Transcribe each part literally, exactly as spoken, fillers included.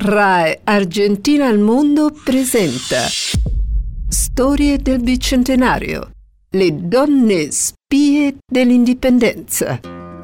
RAI Argentina al Mondo presenta Storie del Bicentenario. Le donne spie dell'indipendenza.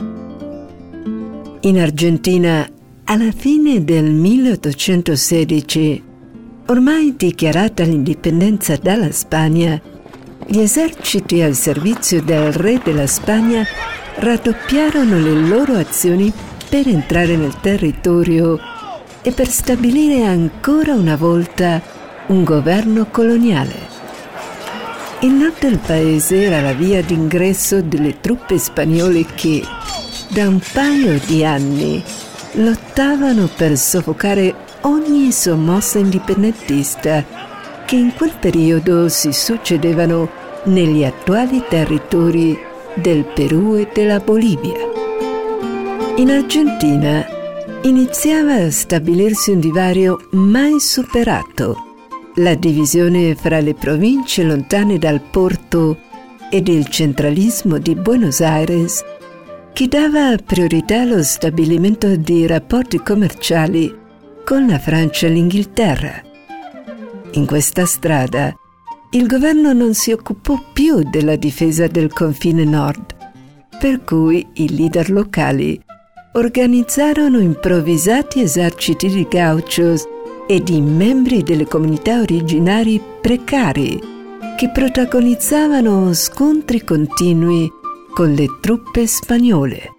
In Argentina, alla fine del milleottocentosedici, ormai dichiarata l'indipendenza dalla Spagna, gli eserciti al servizio del re della Spagna raddoppiarono le loro azioni per entrare nel territorio e per stabilire ancora una volta un governo coloniale. Il nord del paese era la via d'ingresso delle truppe spagnole che, da un paio di anni, lottavano per soffocare ogni sommossa indipendentista che in quel periodo si succedevano negli attuali territori del Perù e della Bolivia. In Argentina iniziava a stabilirsi un divario mai superato, la divisione fra le province lontane dal porto ed il centralismo di Buenos Aires, che dava priorità allo stabilimento di rapporti commerciali con la Francia e l'Inghilterra. In questa strada, il governo non si occupò più della difesa del confine nord, per cui i leader locali organizzarono improvvisati eserciti di gauchos e di membri delle comunità originari precari che protagonizzavano scontri continui con le truppe spagnole.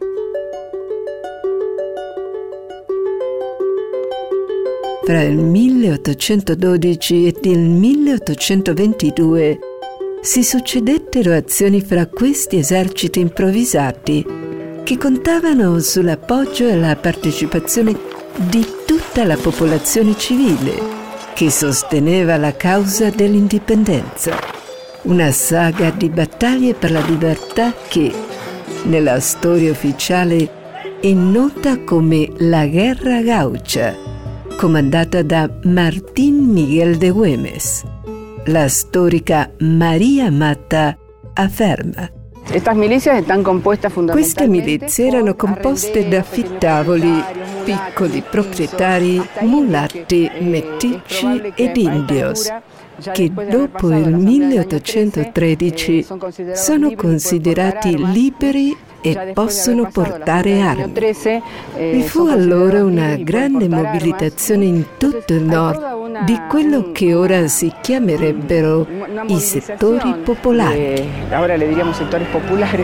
Fra il milleottocentododici ed il milleottocentoventidue si succedettero azioni fra questi eserciti improvvisati che contavano sull'appoggio e la partecipazione di tutta la popolazione civile che sosteneva la causa dell'indipendenza. Una saga di battaglie per la libertà che, nella storia ufficiale, è nota come la Guerra Gaucha, comandata da Martín Miguel de Güemes. La storica Maria Mata afferma: queste milizie erano composte da fittavoli, piccoli proprietari, mulatti, meticci ed indios, che dopo il milleottocentotredici sono considerati liberi e possono portare armi. Vi fu allora una grande mobilitazione in tutto il nord di quello che ora si chiamerebbero i settori popolari. Ora le diriamo settori popolari.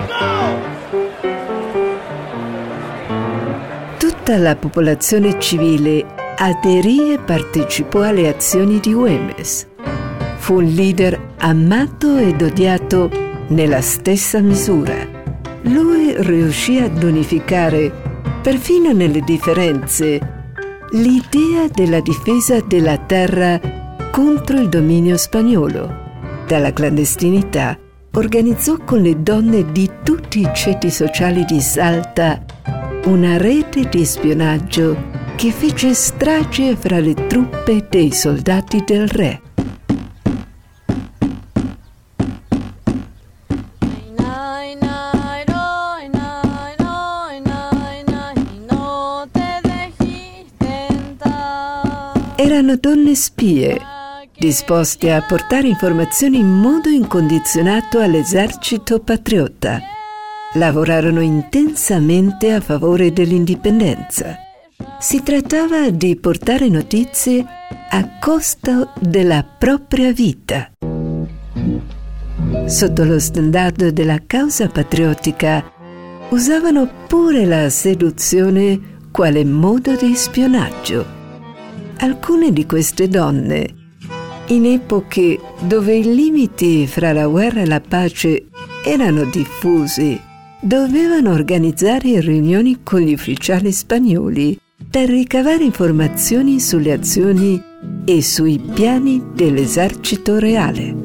Tutta la popolazione civile aderì e partecipò alle azioni di Güemes. Fu un leader amato ed odiato nella stessa misura. Lui riuscì ad unificare, perfino nelle differenze, l'idea della difesa della terra contro il dominio spagnolo. Dalla clandestinità organizzò con le donne di tutti i ceti sociali di Salta una rete di spionaggio che fece strage fra le truppe dei soldati del re. Erano donne spie, disposte a portare informazioni in modo incondizionato all'esercito patriota. Lavorarono intensamente a favore dell'indipendenza. Si trattava di portare notizie a costo della propria vita. Sotto lo standardo della causa patriottica, usavano pure la seduzione quale modo di spionaggio. Alcune di queste donne, in epoche dove i limiti fra la guerra e la pace erano diffusi, dovevano organizzare riunioni con gli ufficiali spagnoli per ricavare informazioni sulle azioni e sui piani dell'esercito reale.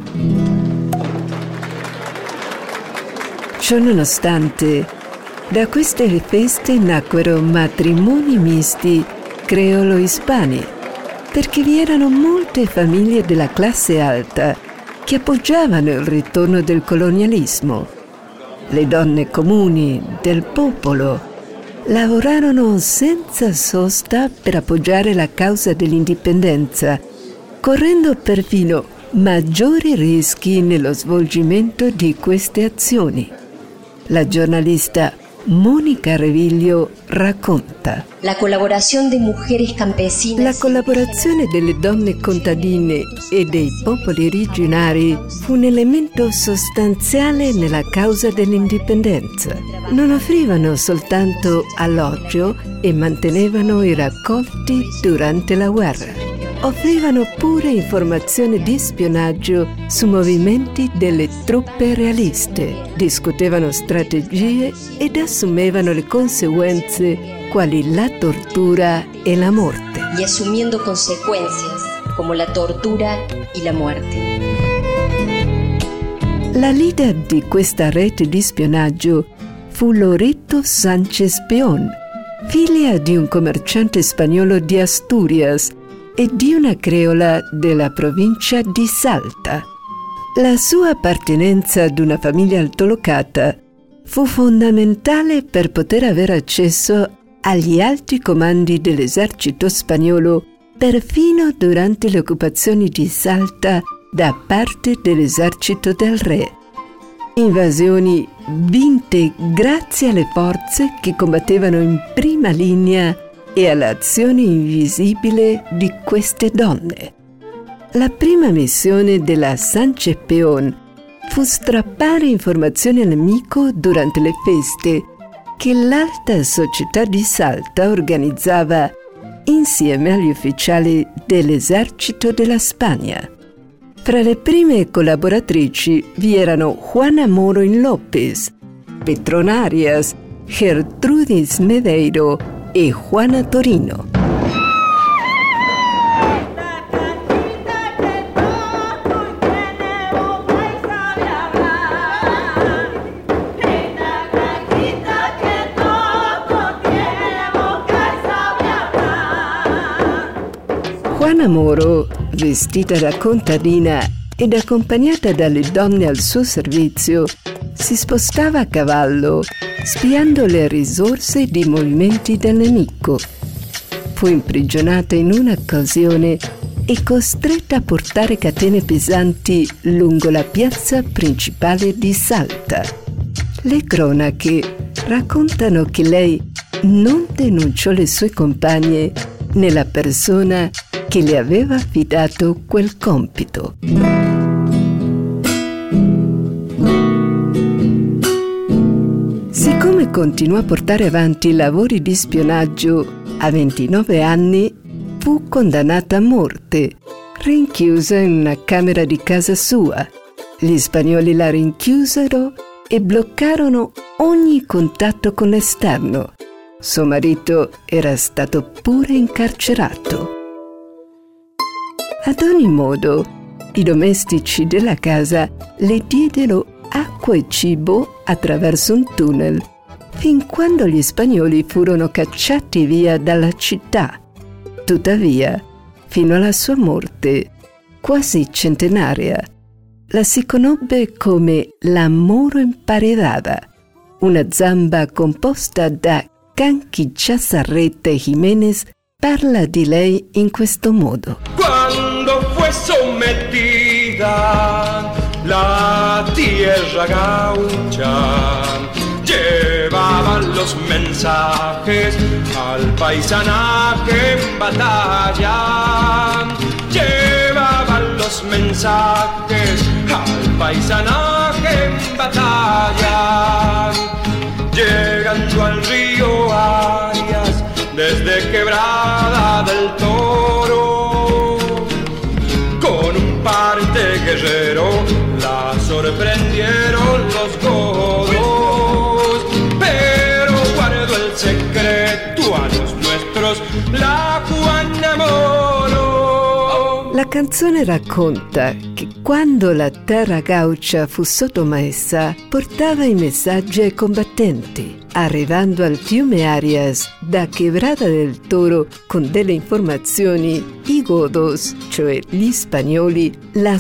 Ciononostante, da queste feste nacquero matrimoni misti creolo-ispani, perché vi erano molte famiglie della classe alta che appoggiavano il ritorno del colonialismo. Le donne comuni, del popolo, lavorarono senza sosta per appoggiare la causa dell'indipendenza, correndo perfino maggiori rischi nello svolgimento di queste azioni. La giornalista Mónica Reviglio racconta: La collaborazione di mujeres campesinas. La collaborazione delle donne contadine e dei popoli originari fu un elemento sostanziale nella causa dell'indipendenza. Non offrivano soltanto alloggio e mantenevano i raccolti durante la guerra. Offrivano pure informazioni di spionaggio su movimenti delle truppe realiste, discutevano strategie ed assumevano le conseguenze quali la tortura e la morte. Y asumiendo consecuencias como la tortura y la muerte. La leader di questa rete di spionaggio fu Loreto Sánchez Peón, figlia di un commerciante spagnolo di Asturias e di una creola della provincia di Salta. La sua appartenenza ad una famiglia altolocata fu fondamentale per poter avere accesso agli alti comandi dell'esercito spagnolo perfino durante le occupazioni di Salta da parte dell'esercito del re. Invasioni vinte grazie alle forze che combattevano in prima linea e all'azione invisibile di queste donne. La prima missione della Sánchez Peón fu strappare informazioni al nemico durante le feste che l'alta società di Salta organizzava insieme agli ufficiali dell'esercito della Spagna. Fra le prime collaboratrici vi erano Juana Moro in López, Petronarias, Gertrudis Medeiro e Juana Torino. Juana Moro, vestita da contadina ed accompagnata dalle donne al suo servizio, si spostava a cavallo, spiando le risorse di movimenti del nemico. Fu imprigionata in un'occasione e costretta a portare catene pesanti lungo la piazza principale di Salta. Le cronache raccontano che lei non denunciò le sue compagne né la persona che le aveva affidato quel compito. Siccome continuò a portare avanti lavori di spionaggio, a ventinove anni fu condannata a morte, rinchiusa in una camera di casa sua. Gli spagnoli la rinchiusero e bloccarono ogni contatto con l'esterno. Suo marito era stato pure incarcerato. Ad ogni modo, i domestici della casa le diedero acqua e cibo attraverso un tunnel, fin quando gli spagnoli furono cacciati via dalla città. Tuttavia, fino alla sua morte, quasi centenaria, la si conobbe come la Moro Emparedada, una zamba composta da Canqui Chazarreta Jiménez parla di lei in questo modo. Quando fue sometida la tierra gaucha, llevaban los mensajes al paisanaje en batalla, llevaban los mensajes al paisanaje en batalla, llegando al río Arias desde Quebrada del Toro, con un parte guerrero la sorprendieron los godos, pero guardó el secreto a los nuestros la Juana Moro. La canzone racconta che quando la terra gaucha fu sottomessa, portava i messaggi ai combattenti. Arrivando al fiume Arias da Quebrada del Toro con delle informazioni, i godos, cioè gli spagnoli, la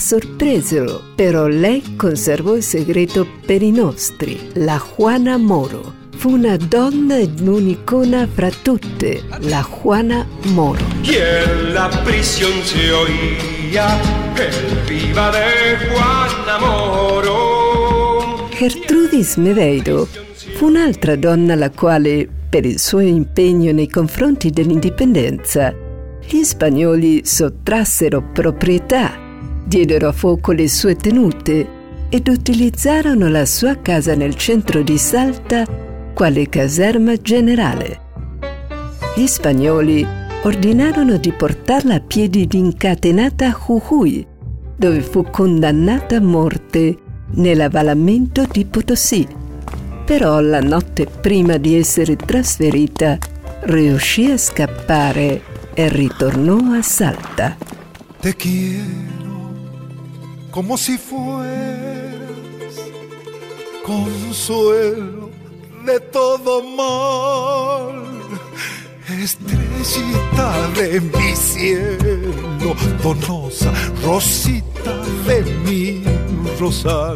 sorpresero, però lei conservò il segreto per i nostri. La Juana Moro fu una donna ed un'icona fra tutte, la Juana Moro. Y en la prisión se oía el viva de Juana Moro. Gertrudis Meveiro fu un'altra donna alla quale, per il suo impegno nei confronti dell'indipendenza, gli spagnoli sottrassero proprietà, diedero a fuoco le sue tenute ed utilizzarono la sua casa nel centro di Salta quale caserma generale. Gli spagnoli ordinarono di portarla a piedi incatenata a Jujuy, dove fu condannata a morte nell'avvallamento di Potosí. Però la notte prima di essere trasferita riuscì a scappare e ritornò a Salta. Te quiero como si fueras consuelo de todo mal, estrellita de mi cielo, donosa, rosita de mi rosal.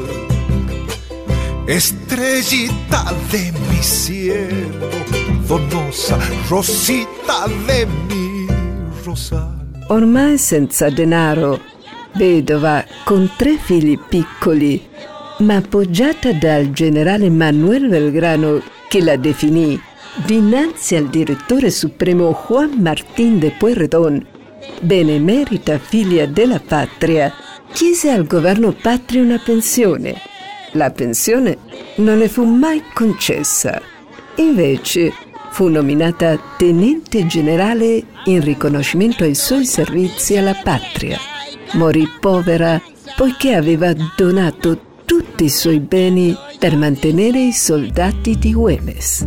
Estrellita de mi cielo, donosa, rosita de mi rosal. Ormai senza denaro, vedova con tre figli piccoli, ma appoggiata dal generale Manuel Belgrano, che la definì, dinanzi al direttore supremo Juan Martín de Pueyrredón, benemerita figlia della patria, chiese al governo patrio una pensione. La pensione non le fu mai concessa. Invece fu nominata tenente generale in riconoscimento ai suoi servizi alla patria. Morì povera poiché aveva donato tutti i suoi beni per mantenere i soldati di Güemes.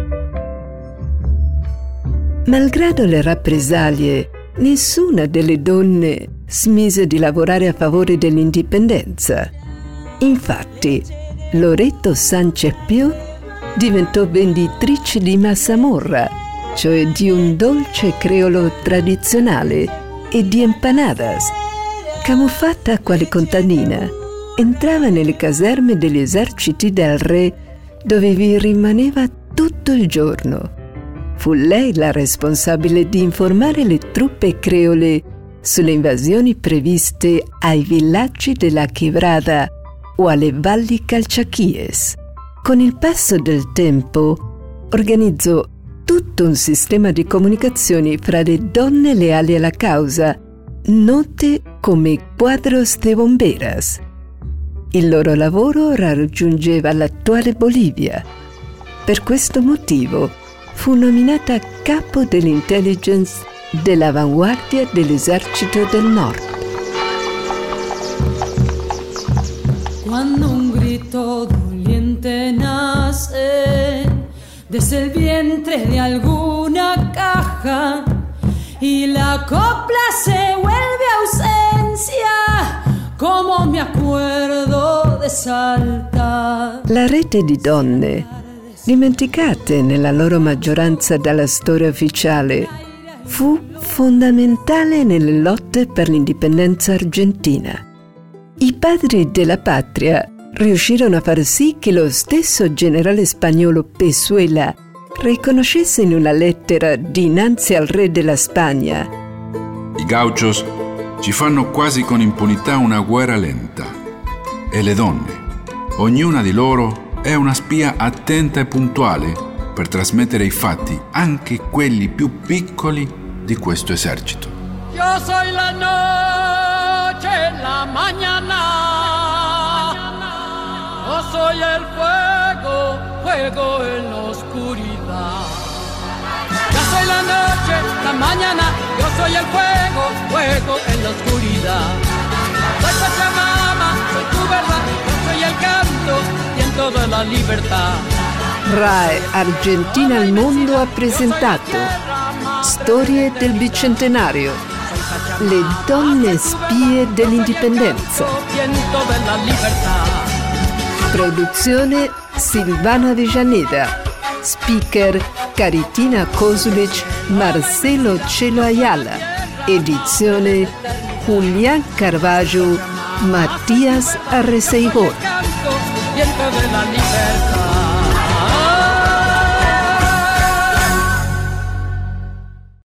Malgrado le rappresaglie, nessuna delle donne smise di lavorare a favore dell'indipendenza. Infatti, Loreto Sánchez Pío diventò venditrice di mazamorra, cioè di un dolce creolo tradizionale, e di empanadas. Camuffata quale contadina, entrava nelle caserme degli eserciti del re, dove vi rimaneva tutto il giorno. Fu lei la responsabile di informare le truppe creole sulle invasioni previste ai villaggi della Quebrada o alle valli Calchaquíes. Con il passo del tempo organizzò tutto un sistema di comunicazioni fra le donne leali alla causa, note come Cuadros de Bomberas. Il loro lavoro raggiungeva l'attuale Bolivia. Per questo motivo fu nominata capo dell'intelligence dell'avanguardia dell'esercito del Nord. Cuando un grito doliente nace desde el vientre de alguna caja y la copla se vuelve ausencia, como me acuerdo de Salta. La rete di donne, dimenticate nella loro maggioranza dalla storia ufficiale, fu fondamentale nelle lotte per l'indipendenza argentina. I padri della patria riuscirono a far sì che lo stesso generale spagnolo Pezuela riconoscesse in una lettera dinanzi al re della Spagna: I gauchos ci fanno quasi con impunità una guerra lenta, e le donne, ognuna di loro, è una spia attenta e puntuale per trasmettere i fatti, anche quelli più piccoli, di questo esercito. Yo soy la noche, la mañana, yo soy el fuego, fuego en la oscuridad. Yo soy la noche, la mañana, yo soy el fuego, fuego en la oscuridad. Soy Pachamama, soy tu verdad, yo soy el canto y en toda la libertad. RAI Argentina al Mondo ha presentato Storie del Bicentenario, le donne spie dell'indipendenza. Produzione Silvana Avellaneda. Speaker Caritina Kosulic, Marcelo Chelo Ayala. Edizione Julián Carvalho, Matías Arreceigor. Viento de la libertad.